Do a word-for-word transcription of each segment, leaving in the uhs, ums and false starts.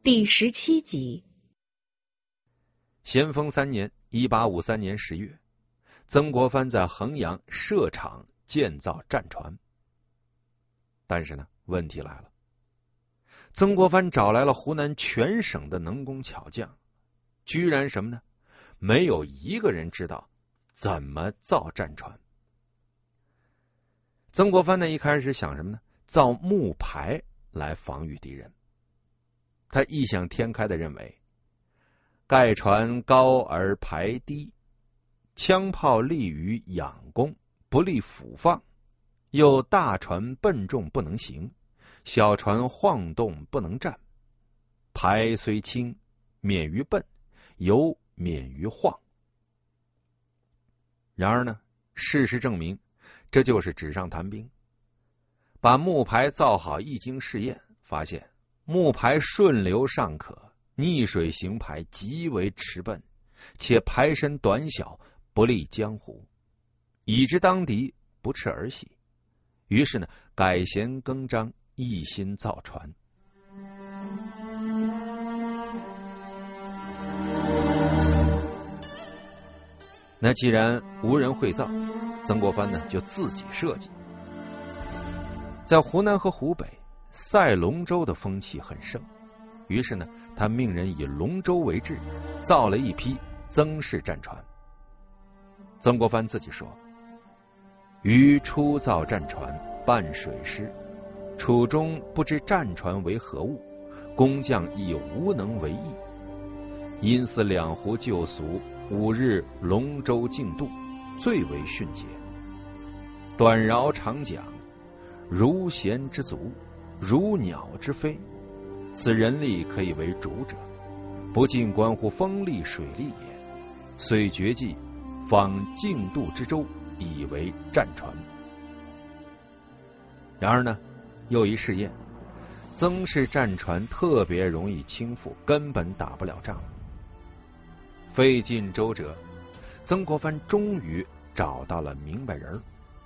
第十七集。 咸丰三年（一八五三年十月），曾国藩在衡阳设厂建造战船。但是呢，问题来了，曾国藩找来了湖南全省的能工巧匠，居然什么呢？没有一个人知道怎么造战船。曾国藩呢，一开始想什么呢？造木排来防御敌人。他异想天开的认为，盖船高而排低，枪炮利于仰攻，不利俯放；又大船笨重不能行，小船晃动不能站。排虽轻，免于笨，犹免于晃。然而呢，事实证明，这就是纸上谈兵。把木排造好，一经试验，发现木排顺流尚可，逆水行排极为迟笨，且排身短小，不利江湖，以致当敌不斥而喜。于是呢，改弦更张，一心造船。那既然无人会造，曾国藩呢就自己设计。在湖南和湖北，赛龙舟的风气很盛，于是呢，他命人以龙舟为制，造了一批曾式战船。曾国藩自己说：“余初造战船，办水师，楚中不知战船为何物，工匠亦无能为意。因思两湖旧俗，五日龙舟竞渡，最为迅捷。短饶长桨，如弦之足，如鸟之飞，此人力可以为主者，不尽关乎风力水力也。虽绝技，仿竞渡之舟，以为战船。”然而呢，又一试验，曾式战船特别容易倾覆，根本打不了仗。费尽周折，曾国藩终于找到了明白人。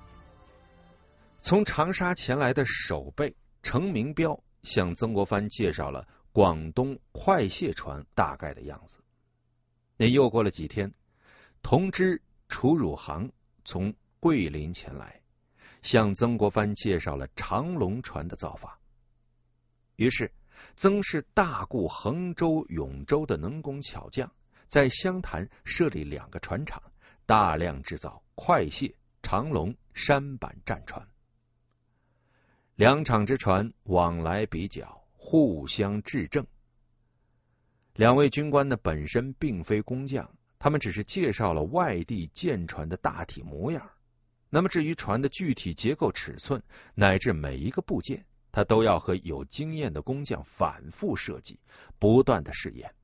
从长沙前来的守备程明标向曾国藩介绍了广东快卸船大概的样子。那又过了几天，同知楚汝行从桂林前来，向曾国藩介绍了长龙船的造法。于是曾氏大雇衡州、永州的能工巧匠，在湘潭设立两个船厂，大量制造快卸、长龙、舢板战船。两厂之船往来比较，互相制正。两位军官呢，本身并非工匠，他们只是介绍了外地舰船的大体模样。那么至于船的具体结构、尺寸，乃至每一个部件，他都要和有经验的工匠反复设计，不断的试验。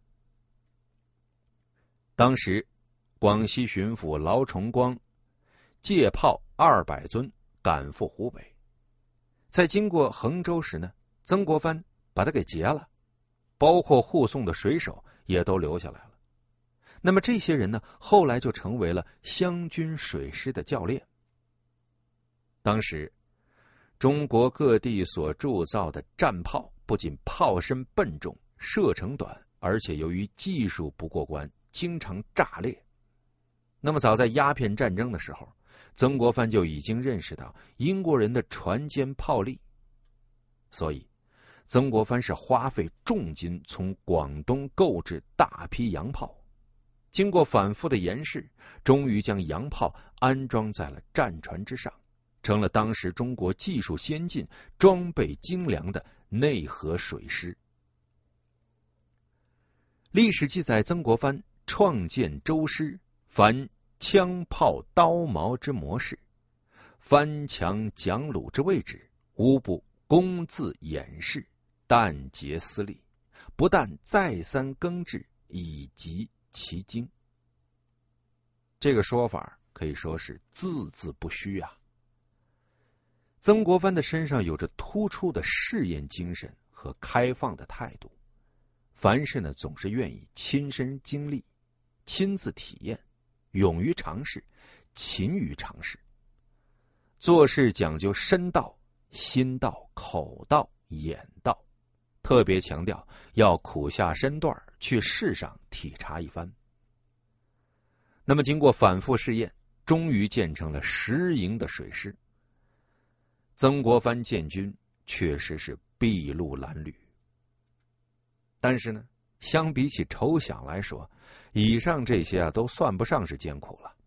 当时广西巡抚劳崇光借炮二百尊赶赴湖北，在经过衡州时呢，曾国藩把他给劫了，包括护送的水手也都留下来了。那么这些人呢，后来就成为了湘军水师的教练。当时中国各地所铸造的战炮，不仅炮身笨重、射程短，而且由于技术不过关，经常炸裂。那么早在鸦片战争的时候，曾国藩就已经认识到英国人的船坚炮利，所以曾国藩是花费重金从广东购置大批洋炮，经过反复的研试，终于将洋炮安装在了战船之上，成了当时中国技术先进、装备精良的内河水师。历史记载，曾国藩创建舟师，凡枪炮刀矛之模式，翻墙桨橹之位置，无不公自演示，但竭思力，不但再三更制，以及其精。这个说法可以说是字字不虚啊。曾国藩的身上有着突出的试验精神和开放的态度，凡事呢总是愿意亲身经历、亲自体验，勇于尝试，勤于尝试。做事讲究身道、心道、口道、眼道， 特别强调要苦下身段去世上体察一番。那么经过反复试验，终于建成了十营的水师。曾国藩建军确实是筚路蓝缕，但是呢，相比起筹饷来说，以上这些啊都算不上是艰苦了。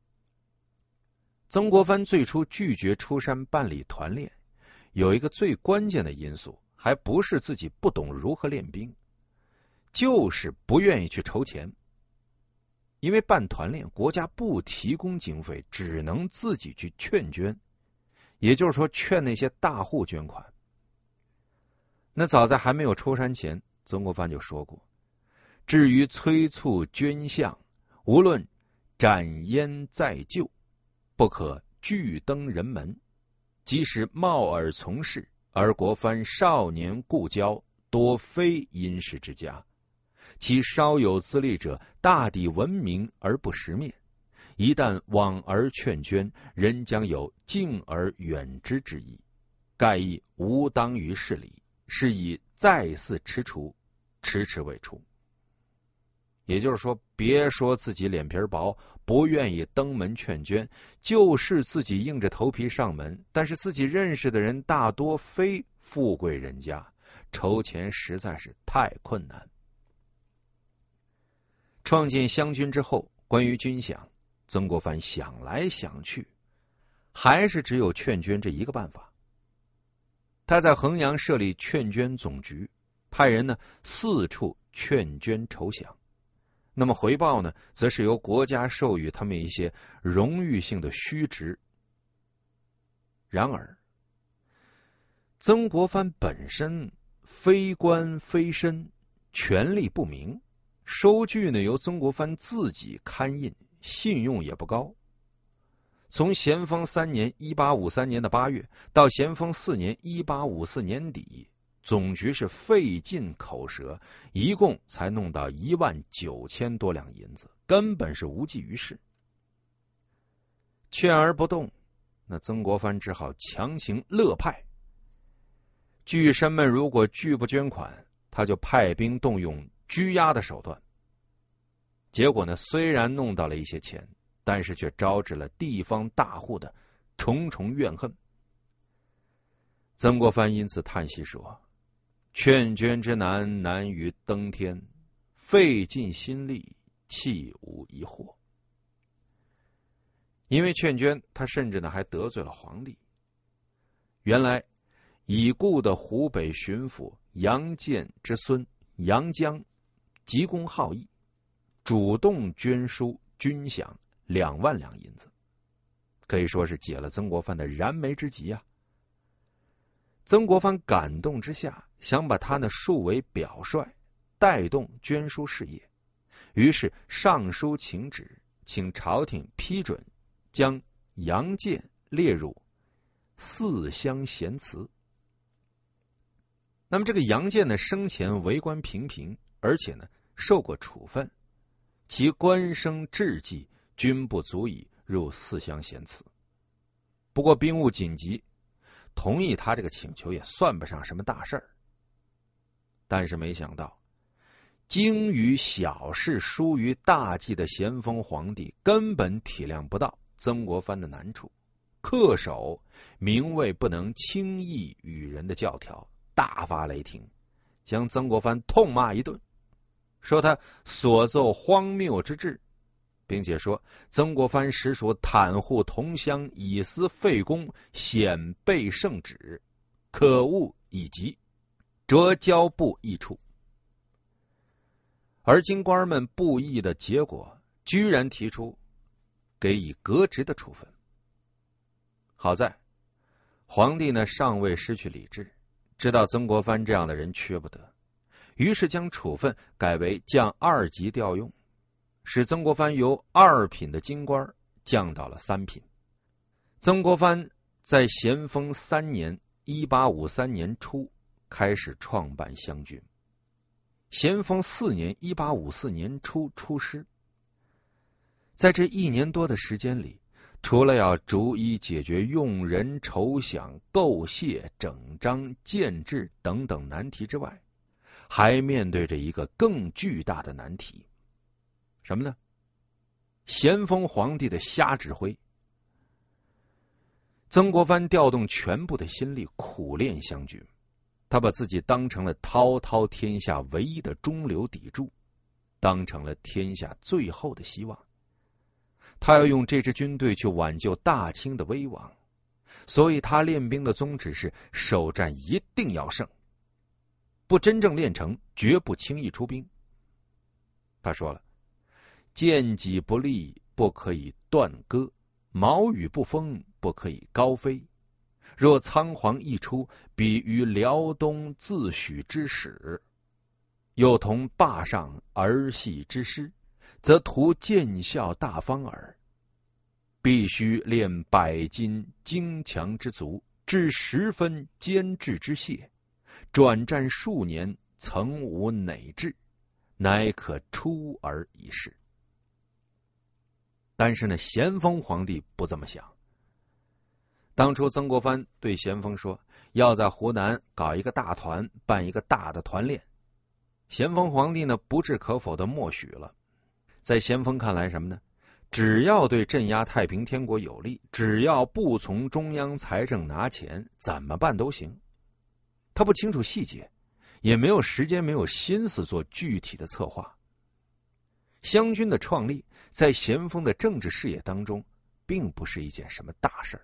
曾国藩最初拒绝出山办理团练，有一个最关键的因素，还不是自己不懂如何练兵，就是不愿意去筹钱。因为办团练，国家不提供经费，只能自己去劝捐，也就是说劝那些大户捐款。那早在还没有出山前，曾国藩就说过，至于催促捐项，无论斩烟再就，不可拒登人门，即使冒而从事，而国藩少年故交，多非殷实之家，其稍有资历者，大抵闻名而不识面，一旦往而劝捐，人将有敬而远之之意，盖亦无当于事理，是以再次踟蹰，迟迟未出。也就是说，别说自己脸皮薄，不愿意登门劝捐，就是自己硬着头皮上门，但是自己认识的人大多非富贵人家，筹钱实在是太困难。创建湘军之后，关于军饷，曾国藩想来想去，还是只有劝捐这一个办法。他在衡阳设立劝捐总局，派人呢四处劝捐筹饷。那么回报呢，则是由国家授予他们一些荣誉性的虚职。然而，曾国藩本身非官非绅，权力不明，收据呢由曾国藩自己刊印，信用也不高。从咸丰三年一八五三年的八月到咸丰四年一八五四年底，总局是费尽口舌，一共才弄到一万九千多两银子，根本是无济于事。劝而不动，那曾国藩只好强行勒派。巨绅们如果拒不捐款，他就派兵动用拘押的手段。结果呢，虽然弄到了一些钱，但是却招致了地方大户的重重怨恨。曾国藩因此叹息说，劝捐之难，难于登天，费尽心力，弃无一获。因为劝捐，他甚至呢还得罪了皇帝。原来已故的湖北巡抚杨健之孙杨江急公好义，主动捐输军饷两万两银子，可以说是解了曾国藩的燃眉之急啊。曾国藩感动之下，想把他呢树为表率，带动捐书事业，于是上书请旨，请朝廷批准将杨健列入四乡贤祠。那么这个杨健呢，生前为官平平，而且呢受过处分，其官升志绩均不足以入四乡贤祠。不过兵务紧急，同意他这个请求也算不上什么大事儿。但是没想到，精于小事疏于大计的咸丰皇帝根本体谅不到曾国藩的难处，恪守名位不能轻易与人的教条，大发雷霆，将曾国藩痛骂一顿，说他所奏荒谬之至，并且说曾国藩实属袒护同乡，以私废公，显背圣旨，可恶以及，折交部议处。而京官们不议的结果，居然提出给以革职的处分。好在皇帝呢尚未失去理智，知道曾国藩这样的人缺不得，于是将处分改为降二级调用，使曾国藩由二品的京官降到了三品。曾国藩在咸丰三年一八五三年初开始创办湘军，咸丰四年一八五四年初出师。在这一年多的时间里，除了要逐一解决用人筹饷、购械、整章、建制等等难题之外， 还面对着一个更巨大的难题，什么呢？咸丰皇帝的瞎指挥。曾国藩调动全部的心力苦练湘军，他把自己当成了滔滔天下唯一的中流砥柱，当成了天下最后的希望。他要用这支军队去挽救大清的危亡，所以他练兵的宗旨是首战一定要胜，不真正练成，绝不轻易出兵。他说了，剑戟不利，不可以断戈，矛羽不锋，不可以高飞。若仓皇一出，比于辽东自诩之始，又同坝上儿戏之师，则图见效大方耳。必须练百斤精强之卒，至十分坚志之懈，转战数年，曾无馁志，乃可出而已事。但是呢，咸丰皇帝不这么想。当初曾国藩对咸丰说，要在湖南搞一个大团，办一个大的团练。咸丰皇帝呢，不置可否的默许了。在咸丰看来，什么呢？只要对镇压太平天国有利，只要不从中央财政拿钱，怎么办都行。他不清楚细节，也没有时间，没有心思做具体的策划。湘军的创立，在咸丰的政治事业当中，并不是一件什么大事儿。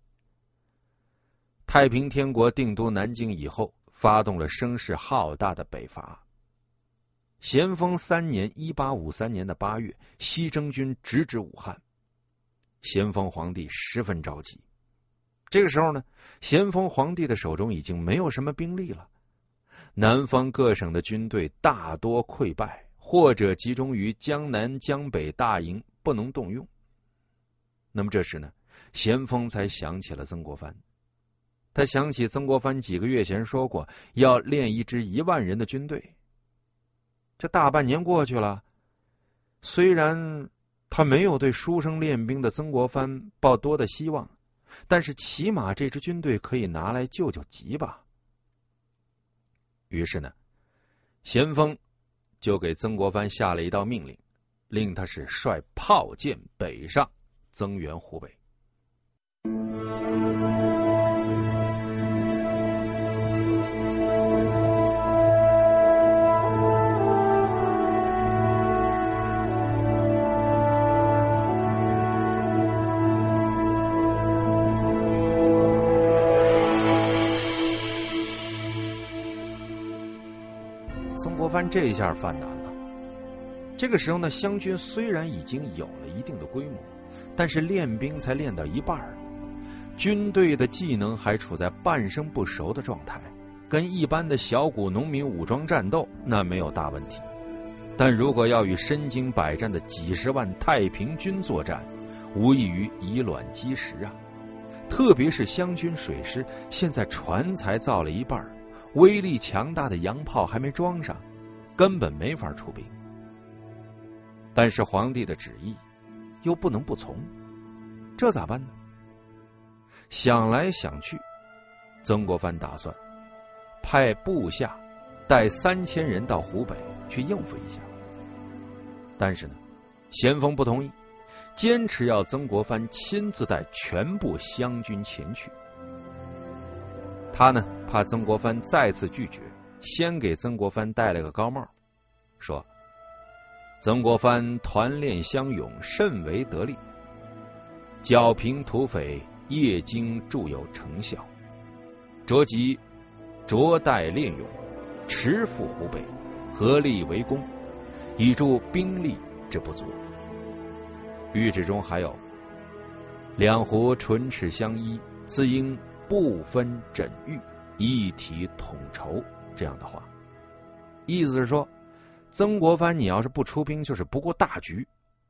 太平天国定都南京以后，发动了声势浩大的北伐。咸丰三年一八五三年的八月，西征军直指武汉，咸丰皇帝十分着急。这个时候呢，咸丰皇帝的手中已经没有什么兵力了，南方各省的军队大多溃败，或者集中于江南江北大营，不能动用。那么这时呢，咸丰才想起了曾国藩。他想起曾国藩几个月前说过，要练一支一万人的军队。这大半年过去了，虽然他没有对书生练兵的曾国藩抱多的希望，但是起码这支军队可以拿来救救急吧。于是呢，咸丰就给曾国藩下了一道命令，令他是率炮舰北上，增援湖北。曾国藩这一下犯难了。这个时候呢，湘军虽然已经有了一定的规模，但是练兵才练到一半，军队的技能还处在半生不熟的状态，跟一般的小股农民武装战斗那没有大问题。但如果要与身经百战的几十万太平军作战，无异于以卵击石啊！特别是湘军水师现在船才造了一半，威力强大的洋炮还没装上，根本没法出兵。但是皇帝的旨意又不能不从，这咋办呢？想来想去，曾国藩打算派部下带三千人到湖北去应付一下。但是呢，咸丰不同意，坚持要曾国藩亲自带全部湘军前去。他呢，怕曾国藩再次拒绝，先给曾国藩戴了个高帽，说曾国藩团练乡勇，甚为得力，剿平土匪，业经著有成效，着即着带练勇，持赴湖北，合力为攻，以助兵力之不足。谕旨中还有两湖唇齿相依，自应不分枕域，一体统筹这样的话，意思是说曾国藩你要是不出兵，就是不顾大局。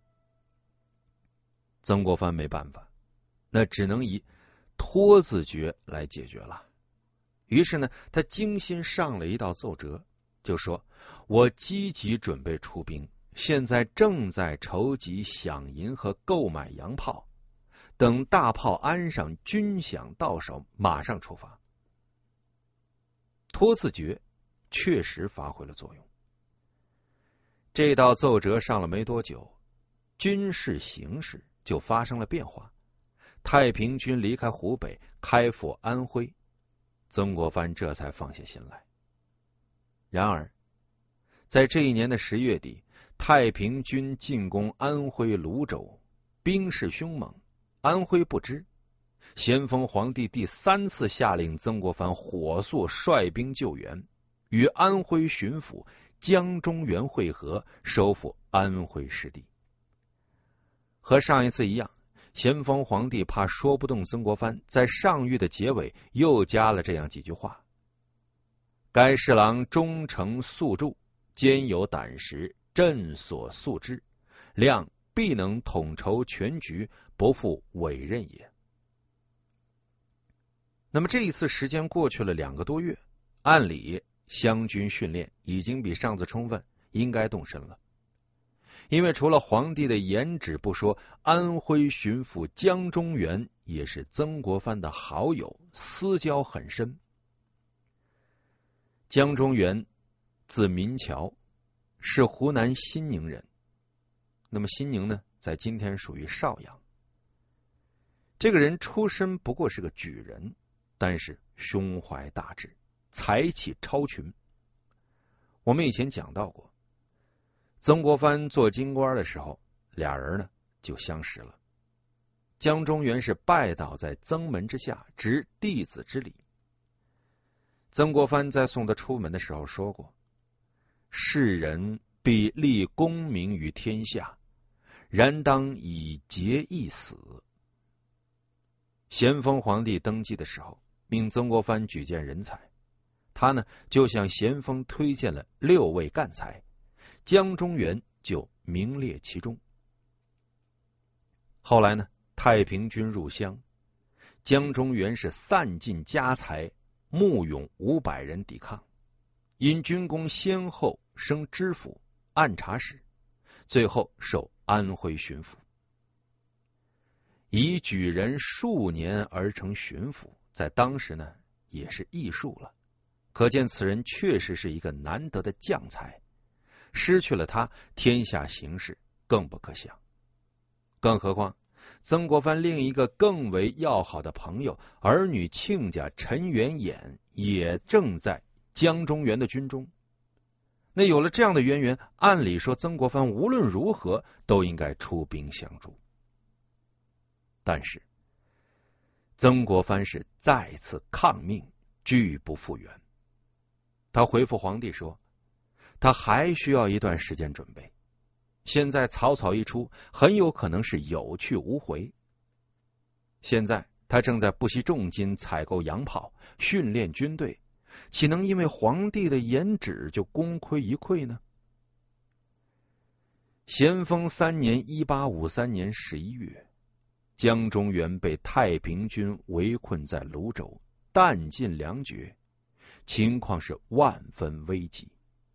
曾国藩没办法，那只能以拖字诀来解决了。于是呢，他精心上了一道奏折，就说我积极准备出兵，现在正在筹集饷银和购买洋炮，等大炮安上，军饷到手，马上出发。拖字诀确实发挥了作用。这道奏折上了没多久，军事形势就发生了变化。太平军离开湖北，开赴安徽，曾国藩这才放下心来。然而，在这一年的十月底，太平军进攻安徽泸州，兵势凶猛，安徽不支。咸丰皇帝第三次下令曾国藩火速率兵救援，与安徽巡抚江忠源会合，收复安徽失地。和上一次一样，咸丰皇帝怕说不动曾国藩，在上谕的结尾又加了这样几句话：该侍郎忠诚素著，兼有胆识，朕所素之，谅必能统筹全局，不负委任也。那么这一次时间过去了两个多月，按理湘军训练已经比上次充分，应该动身了。因为除了皇帝的言旨不说，安徽巡抚江忠源也是曾国藩的好友，私交很深。江忠源字民桥，是湖南新宁人。那么新宁呢，在今天属于邵阳。这个人出身不过是个举人，但是胸怀大志，才气超群。我们以前讲到过，曾国藩做京官的时候，俩人呢就相识了。江忠源是拜倒在曾门之下，执弟子之礼。曾国藩在送他出门的时候说过：世人必立功名于天下，然当以节义死。咸丰皇帝登基的时候，命曾国藩举荐人才，他呢就向咸丰推荐了六位干才，江忠源就名列其中。后来呢，太平军入湘，江忠源是散尽家财，募勇五百人抵抗，因军功先后升知府、按察使，最后授安徽巡抚。以举人数年而成巡抚，在当时呢也是艺术了，可见此人确实是一个难得的将才。失去了他，天下形势更不可想。更何况曾国藩另一个更为要好的朋友，儿女亲家陈元衍也正在江忠源的军中。那有了这样的渊源，按理说曾国藩无论如何都应该出兵相助。但是曾国藩是再次抗命，拒不复原。他回复皇帝说，他还需要一段时间准备，现在草草一出，很有可能是有去无回。现在他正在不惜重金采购洋炮，训练军队，岂能因为皇帝的言旨就功亏一篑呢？咸丰三年一八五三年十一月，江忠源被太平军围困在泸州，弹尽粮绝，情况是万分危急。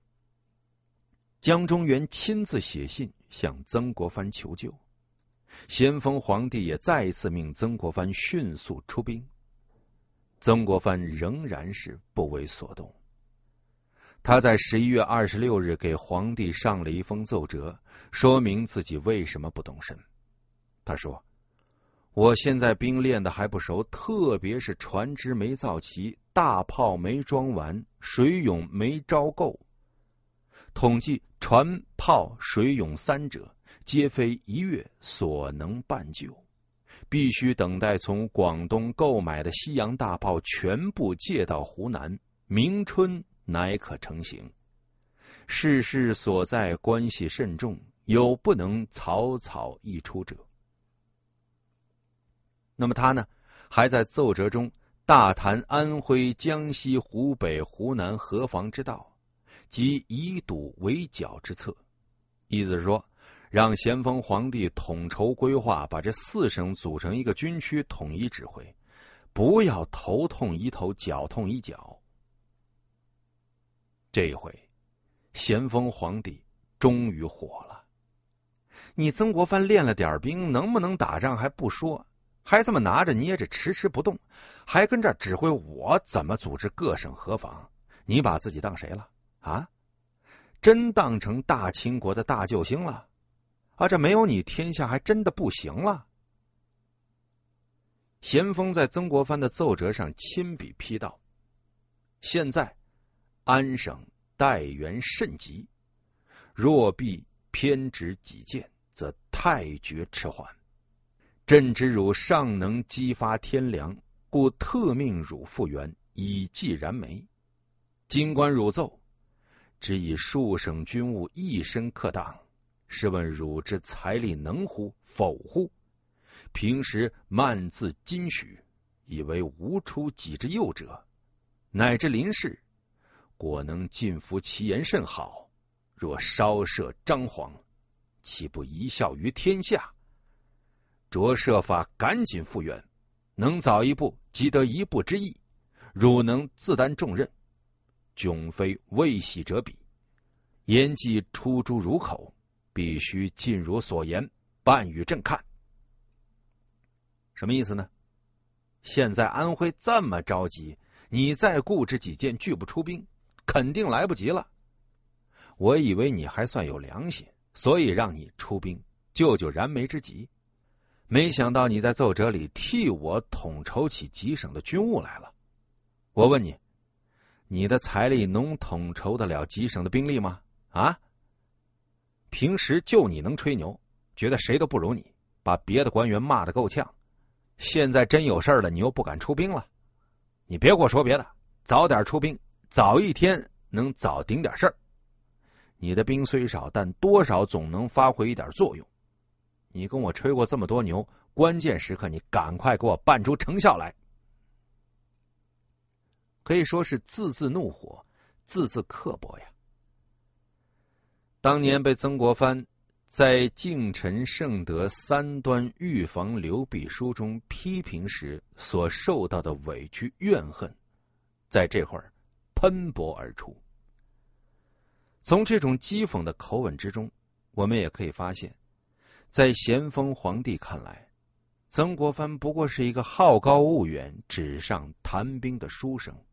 江忠源亲自写信向曾国藩求救，咸丰皇帝也再一次命曾国藩迅速出兵。曾国藩仍然是不为所动。他在十一月二十六日给皇帝上了一封奏折，说明自己为什么不动身。他说，我现在兵练的还不熟，特别是船只没造齐，大炮没装完，水勇没招够。统计船炮水勇三者，皆非一月所能办就，必须等待从广东购买的西洋大炮全部借到湖南，明春乃可成行。世事所在，关系甚重，有不能草草一出者。那么他呢，还在奏折中大谈安徽、江西、湖北、湖南河防之道，及以堵围剿之策，意思是说，让咸丰皇帝统筹规划，把这四省组成一个军区，统一指挥，不要头痛医头，脚痛医脚。这一回，咸丰皇帝终于火了。你曾国藩练了点兵，能不能打仗还不说，还这么拿着捏着迟迟不动，还跟这指挥我怎么组织各省河防。 你把自己当谁了啊？真当成大清国的大救星了啊？这没有你，天下还真的不行了。咸丰在曾国藩的奏折上亲笔批道：现在安省待援甚急，若必偏执己见，则太绝迟缓。朕知汝尚能激发天良，故特命汝复原，以济燃眉。今观汝奏，只以数省军务一身克当，试问汝之财力能乎否乎？平时慢自矜许，以为无出己之右者，乃至临事，果能尽服其言甚好。若稍涉张皇，岂不贻笑于天下？着设法赶紧复原，能早一步即得一步之意。汝能自担重任，迥非未喜者比。言既出诸汝口，必须尽汝所言，办与朕看。什么意思呢？现在安徽这么着急，你再固执己见拒不出兵，肯定来不及了。我以为你还算有良心，所以让你出兵救救燃眉之急，没想到你在奏折里替我统筹起几省的军务来了。我问你，你的财力能统筹得了几省的兵力吗？啊？平时就你能吹牛，觉得谁都不如你，把别的官员骂得够呛。现在真有事了，你又不敢出兵了。你别给我说别的，早点出兵，早一天能早顶点事儿。你的兵虽少，但多少总能发挥一点作用。你跟我吹过这么多牛，关键时刻你赶快给我办出成效来。可以说是字字怒火，字字刻薄呀。当年被曾国藩在敬臣圣德三端预防流弊书中批评时所受到的委屈怨恨，在这会儿喷薄而出。从这种讥讽的口吻之中，我们也可以发现，在咸丰皇帝看来，曾国藩不过是一个好高骛远、纸上谈兵的书生。